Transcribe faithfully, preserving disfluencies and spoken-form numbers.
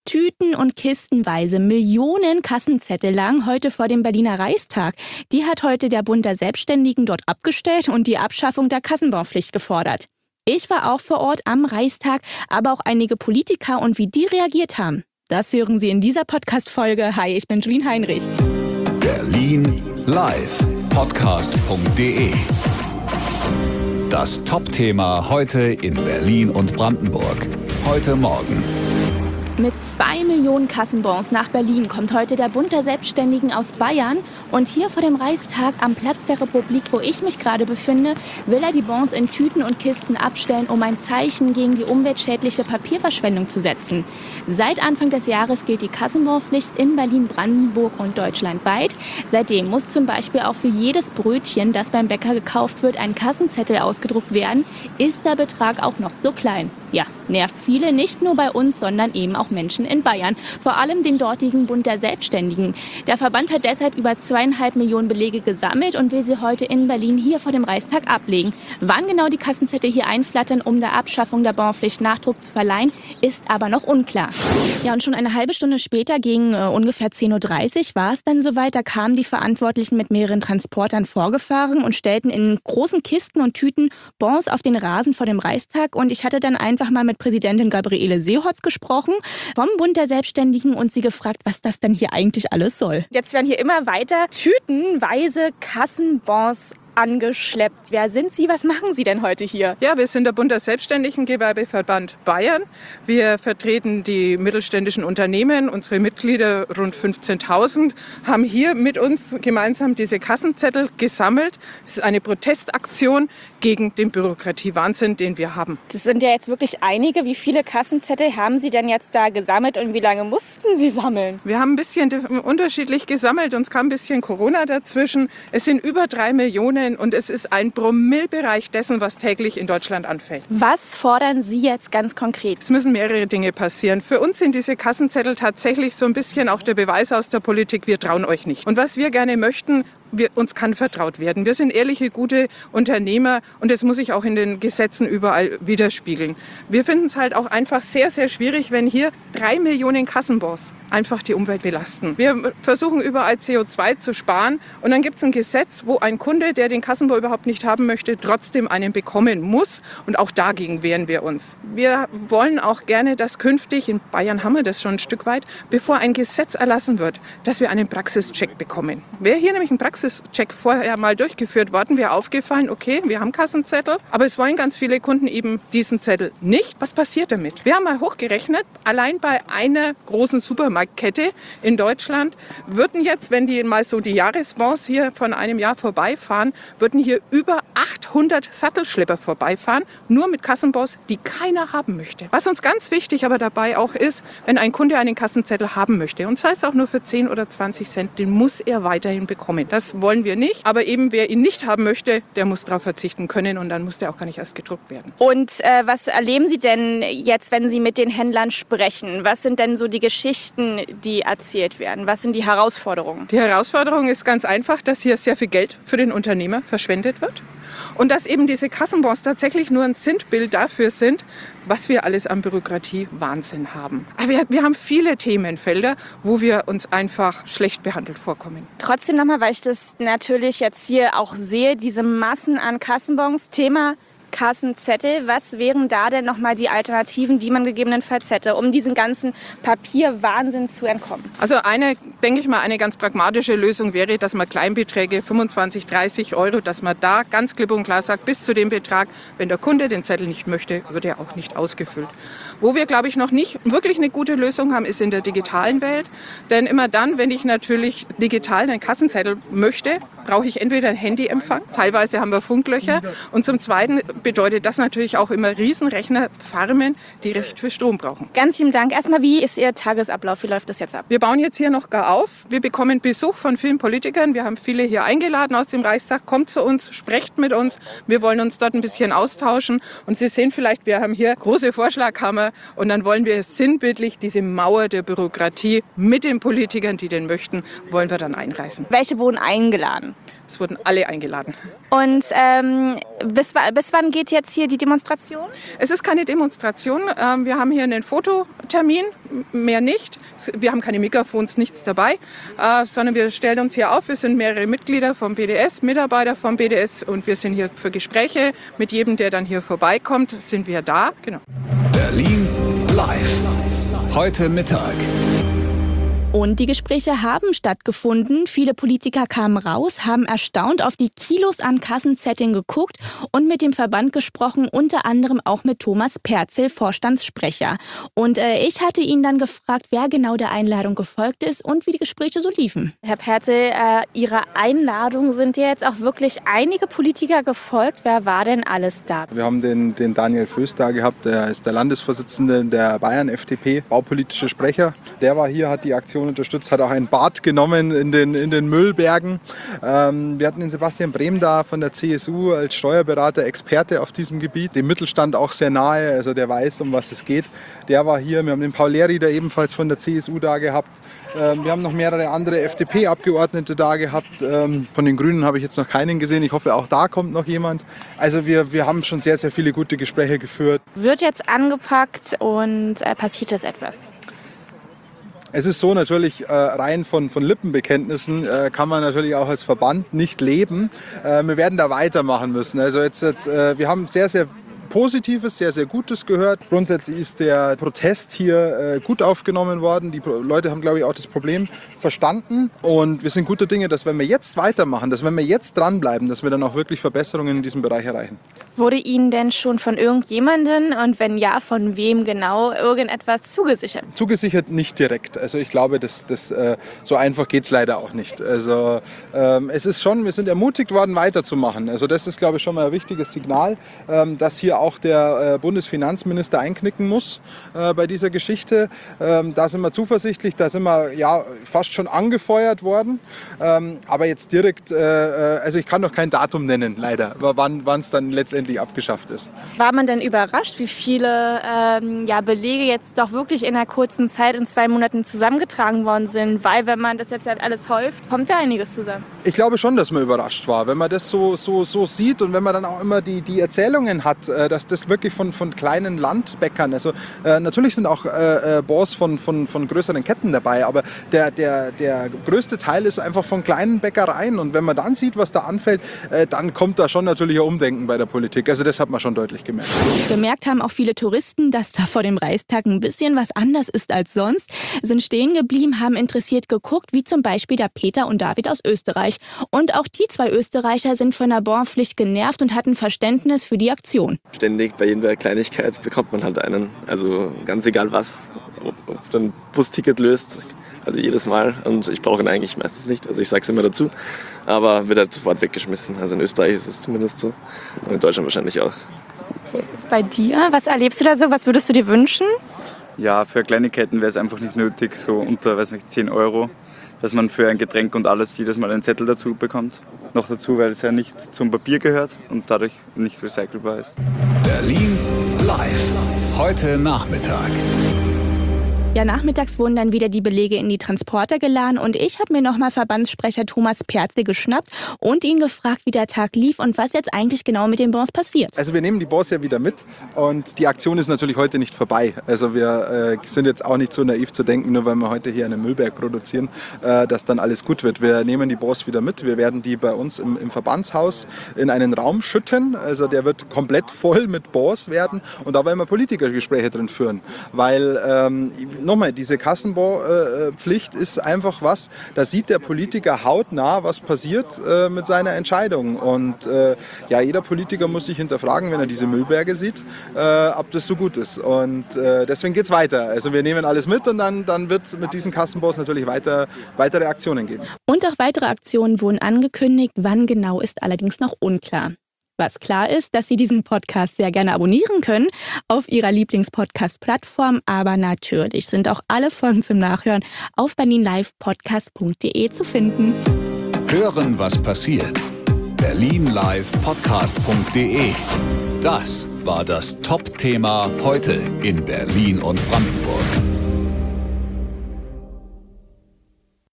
Tüten- und kistenweise Millionen Kassenzettel lagen heute vor dem Berliner Reichstag. Die hat heute der Bund der Selbstständigen dort abgestellt und die Abschaffung der Kassenbonpflicht gefordert. Ich war auch vor Ort am Reichstag, aber auch einige Politiker und wie die reagiert haben. Das hören Sie in dieser Podcast-Folge. Hi, ich bin Julien Heinrich. Berlin live podcast punkt de. Das Top-Thema heute in Berlin und Brandenburg. Heute Morgen. Mit zwei Millionen Kassenbons nach Berlin kommt heute der Bund der Selbstständigen aus Bayern. Und hier vor dem Reichstag am Platz der Republik, wo ich mich gerade befinde, will er die Bons in Tüten und Kisten abstellen, um ein Zeichen gegen die umweltschädliche Papierverschwendung zu setzen. Seit Anfang des Jahres gilt die Kassenbonpflicht in Berlin, Brandenburg und deutschlandweit. Seitdem muss zum Beispiel auch für jedes Brötchen, das beim Bäcker gekauft wird, ein Kassenzettel ausgedruckt werden. Ist der Betrag auch noch so klein? Ja, nervt viele, nicht nur bei uns, sondern eben auch Menschen in Bayern. Vor allem den dortigen Bund der Selbstständigen. Der Verband hat deshalb über zweieinhalb Millionen Belege gesammelt und will sie heute in Berlin hier vor dem Reichstag ablegen. Wann genau die Kassenzettel hier einflattern, um der Abschaffung der Bonpflicht Nachdruck zu verleihen, ist aber noch unklar. Ja, und schon eine halbe Stunde später, gegen äh, ungefähr zehn Uhr dreißig, war es dann soweit. Da kamen die Verantwortlichen mit mehreren Transportern vorgefahren und stellten in großen Kisten und Tüten Bons auf den Rasen vor dem Reichstag. Und ich hatte dann einfach mal mit Präsidentin Gabriele Seehorst gesprochen vom Bund der Selbstständigen und sie gefragt, was das denn hier eigentlich alles soll. Jetzt werden hier immer weiter tütenweise Kassenbons angeschleppt. Wer sind Sie? Was machen Sie denn heute hier? Ja, wir sind der Bund der Selbstständigen Gewerbeverband Bayern. Wir vertreten die mittelständischen Unternehmen. Unsere Mitglieder, rund fünfzehntausend, haben hier mit uns gemeinsam diese Kassenzettel gesammelt. Es ist eine Protestaktion gegen den Bürokratiewahnsinn, den wir haben. Das sind ja jetzt wirklich einige. Wie viele Kassenzettel haben Sie denn jetzt da gesammelt und wie lange mussten Sie sammeln? Wir haben ein bisschen unterschiedlich gesammelt. Uns kam ein bisschen Corona dazwischen. Es sind über drei Millionen und es ist ein Promillbereich dessen, was täglich in Deutschland anfällt. Was fordern Sie jetzt ganz konkret? Es müssen mehrere Dinge passieren. Für uns sind diese Kassenzettel tatsächlich so ein bisschen auch der Beweis aus der Politik, wir trauen euch nicht. Und was wir gerne möchten, wir, uns kann vertraut werden. Wir sind ehrliche, gute Unternehmer und das muss sich auch in den Gesetzen überall widerspiegeln. Wir finden es halt auch einfach sehr, sehr schwierig, wenn hier drei Millionen Kassenbons einfach die Umwelt belasten. Wir versuchen überall C O zwei zu sparen und dann gibt es ein Gesetz, wo ein Kunde, der den Kassenbon überhaupt nicht haben möchte, trotzdem einen bekommen muss und auch dagegen wehren wir uns. Wir wollen auch gerne, dass künftig, in Bayern haben wir das schon ein Stück weit, bevor ein Gesetz erlassen wird, dass wir einen Praxischeck bekommen. Wer hier nämlich einen Praxischeck vorher mal durchgeführt worden, wäre aufgefallen, okay, wir haben Kassenzettel, aber es wollen ganz viele Kunden eben diesen Zettel nicht. Was passiert damit? Wir haben mal hochgerechnet, allein bei einer großen Supermarktkette in Deutschland würden jetzt, wenn die mal so die Jahresbons hier von einem Jahr vorbeifahren, würden hier über achthundert Sattelschlepper vorbeifahren, nur mit Kassenbons, die keiner haben möchte. Was uns ganz wichtig aber dabei auch ist, wenn ein Kunde einen Kassenzettel haben möchte, und sei es auch nur für zehn oder zwanzig Cent, den muss er weiterhin bekommen. Das wollen wir nicht, aber eben wer ihn nicht haben möchte, der muss darauf verzichten können und dann muss der auch gar nicht erst gedruckt werden. Und äh, was erleben Sie denn jetzt, wenn Sie mit den Händlern sprechen? Was sind denn so die Geschichten, die erzählt werden? Was sind die Herausforderungen? Die Herausforderung ist ganz einfach, dass hier sehr viel Geld für den Unternehmer verschwendet wird und dass eben diese Kassenbons tatsächlich nur ein Sinnbild dafür sind, was wir alles an Bürokratie-Wahnsinn haben. Aber wir, wir haben viele Themenfelder, wo wir uns einfach schlecht behandelt vorkommen. Trotzdem nochmal, weil ich das natürlich jetzt hier auch sehe, diese Massen an Kassenbons, Thema Kassenzettel. Was wären da denn nochmal die Alternativen, die man gegebenenfalls hätte, um diesen ganzen Papierwahnsinn zu entkommen? Also eine, denke ich mal, eine ganz pragmatische Lösung wäre, dass man Kleinbeträge, fünfundzwanzig, dreißig Euro, dass man da ganz klipp und klar sagt, bis zu dem Betrag, wenn der Kunde den Zettel nicht möchte, wird er auch nicht ausgefüllt. Wo wir, glaube ich, noch nicht wirklich eine gute Lösung haben, ist in der digitalen Welt. Denn immer dann, wenn ich natürlich digital einen Kassenzettel möchte, brauche ich entweder einen Handyempfang, teilweise haben wir Funklöcher, und zum Zweiten bedeutet das natürlich auch immer Riesenrechnerfarmen, die recht viel Strom brauchen. Ganz lieben Dank. Erstmal, wie ist Ihr Tagesablauf? Wie läuft das jetzt ab? Wir bauen jetzt hier noch gar auf. Wir bekommen Besuch von vielen Politikern. Wir haben viele hier eingeladen aus dem Reichstag. Kommt zu uns, sprecht mit uns. Wir wollen uns dort ein bisschen austauschen. Und Sie sehen vielleicht, wir haben hier große Vorschlaghammer. Und dann wollen wir sinnbildlich diese Mauer der Bürokratie mit den Politikern, die den möchten, wollen wir dann einreißen. Welche wurden eingeladen? Es wurden alle eingeladen. Und ähm, bis, bis wann geht jetzt hier die Demonstration? Es ist keine Demonstration. Wir haben hier einen Fototermin, mehr nicht. Wir haben keine Mikrofons, nichts dabei, sondern wir stellen uns hier auf. Wir sind mehrere Mitglieder vom B D S, Mitarbeiter vom B D S und wir sind hier für Gespräche. Mit jedem, der dann hier vorbeikommt, sind wir da. Genau. Berlin live. Heute Mittag. Und die Gespräche haben stattgefunden. Viele Politiker kamen raus, haben erstaunt auf die Kilos an Kassenzetteln geguckt und mit dem Verband gesprochen, unter anderem auch mit Thomas Perzel, Vorstandssprecher. Und äh, ich hatte ihn dann gefragt, wer genau der Einladung gefolgt ist und wie die Gespräche so liefen. Herr Perzel, äh, Ihrer Einladung sind ja jetzt auch wirklich einige Politiker gefolgt. Wer war denn alles da? Wir haben den, den Daniel Föß da gehabt, der ist der Landesvorsitzende der Bayern F D P, baupolitische Sprecher. Der war hier, hat die Aktion unterstützt, hat auch ein Bad genommen in den, in den Müllbergen. Ähm, wir hatten den Sebastian Brehm da von der C S U als Steuerberater, Experte auf diesem Gebiet, dem Mittelstand auch sehr nahe, also der weiß, um was es geht. Der war hier. Wir haben den Paul Leri-da ebenfalls von der C S U da gehabt. Ähm, wir haben noch mehrere andere F D P-Abgeordnete da gehabt. Ähm, von den Grünen habe ich jetzt noch keinen gesehen. Ich hoffe, auch da kommt noch jemand. Also wir, wir haben schon sehr, sehr viele gute Gespräche geführt. Wird jetzt angepackt und äh, passiert das etwas? Es ist so, natürlich äh, rein von, von Lippenbekenntnissen äh, kann man natürlich auch als Verband nicht leben. Äh, wir werden da weitermachen müssen. Also jetzt, äh, wir haben sehr, sehr Positives, sehr, sehr Gutes gehört. Grundsätzlich ist der Protest hier äh, gut aufgenommen worden. Die Leute haben, glaube ich, auch das Problem verstanden. Und wir sind guter Dinge, dass wenn wir jetzt weitermachen, dass wenn wir jetzt dranbleiben, dass wir dann auch wirklich Verbesserungen in diesem Bereich erreichen. Wurde Ihnen denn schon von irgendjemandem und wenn ja, von wem genau irgendetwas zugesichert? Zugesichert nicht direkt. Also ich glaube, das, das, äh, so einfach geht es leider auch nicht. Also ähm, es ist schon, wir sind ermutigt worden, weiterzumachen. Also das ist, glaube ich, schon mal ein wichtiges Signal, ähm, dass hier auch der äh, Bundesfinanzminister einknicken muss äh, bei dieser Geschichte. Ähm, da sind wir zuversichtlich, da sind wir ja fast schon angefeuert worden. Ähm, aber jetzt direkt, äh, also ich kann noch kein Datum nennen, leider, wann es dann letztendlich abgeschafft ist. War man denn überrascht, wie viele ähm, ja, Belege jetzt doch wirklich in einer kurzen Zeit, in zwei Monaten zusammengetragen worden sind? Weil wenn man das jetzt halt alles häuft, kommt da einiges zusammen. Ich glaube schon, dass man überrascht war, wenn man das so, so, so sieht und wenn man dann auch immer die, die Erzählungen hat, dass das wirklich von, von kleinen Landbäckern, also äh, natürlich sind auch äh, Bons von, von, von größeren Ketten dabei, aber der, der, der größte Teil ist einfach von kleinen Bäckereien und wenn man dann sieht, was da anfällt, äh, dann kommt da schon natürlich ein Umdenken bei der Politik. Also das hat man schon deutlich gemerkt. Gemerkt haben auch viele Touristen, dass da vor dem Reichstag ein bisschen was anders ist als sonst, sind stehen geblieben, haben interessiert geguckt, wie zum Beispiel der Peter und David aus Österreich. Und auch die zwei Österreicher sind von der Bonpflicht genervt und hatten Verständnis für die Aktion. Ständig bei jeder Kleinigkeit bekommt man halt einen. Also ganz egal was, ob, ob du ein Busticket löst, also jedes Mal. Und ich brauche ihn eigentlich meistens nicht, also ich sage es immer dazu. Aber wird halt sofort weggeschmissen. Also in Österreich ist es zumindest so und in Deutschland wahrscheinlich auch. Wie ist es bei dir? Was erlebst du da so? Was würdest du dir wünschen? Ja, für Kleinigkeiten wäre es einfach nicht nötig, so unter, weiß nicht, zehn Euro, dass man für ein Getränk und alles jedes Mal einen Zettel dazu bekommt. Noch dazu, weil es ja nicht zum Papier gehört und dadurch nicht recycelbar ist. Berlin live. Heute Nachmittag. Ja, nachmittags wurden dann wieder die Belege in die Transporter geladen und ich habe mir nochmal Verbandssprecher Thomas Perzel geschnappt und ihn gefragt, wie der Tag lief und was jetzt eigentlich genau mit den Bons passiert. Also wir nehmen die Bons ja wieder mit und die Aktion ist natürlich heute nicht vorbei. Also wir äh, sind jetzt auch nicht so naiv zu denken, nur weil wir heute hier einen Müllberg produzieren, äh, dass dann alles gut wird. Wir nehmen die Bons wieder mit, wir werden die bei uns im, im Verbandshaus in einen Raum schütten, also der wird komplett voll mit Bons werden und da wollen wir Politikergespräche drin führen, weil ähm, nochmal, diese Kassenbonpflicht ist einfach was, da sieht der Politiker hautnah, was passiert äh, mit seiner Entscheidung. Und äh, ja, jeder Politiker muss sich hinterfragen, wenn er diese Müllberge sieht, äh, ob das so gut ist. Und äh, deswegen geht es weiter. Also wir nehmen alles mit und dann, dann wird es mit diesen Kassenbons natürlich weiter, weitere Aktionen geben. Und auch weitere Aktionen wurden angekündigt, wann genau ist allerdings noch unklar. Was klar ist, dass Sie diesen Podcast sehr gerne abonnieren können auf Ihrer Lieblingspodcast-Plattform. Aber natürlich sind auch alle Folgen zum Nachhören auf berlin live podcast punkt de zu finden. Hören, was passiert. berlin live podcast punkt de. Das war das Top-Thema heute in Berlin und Brandenburg.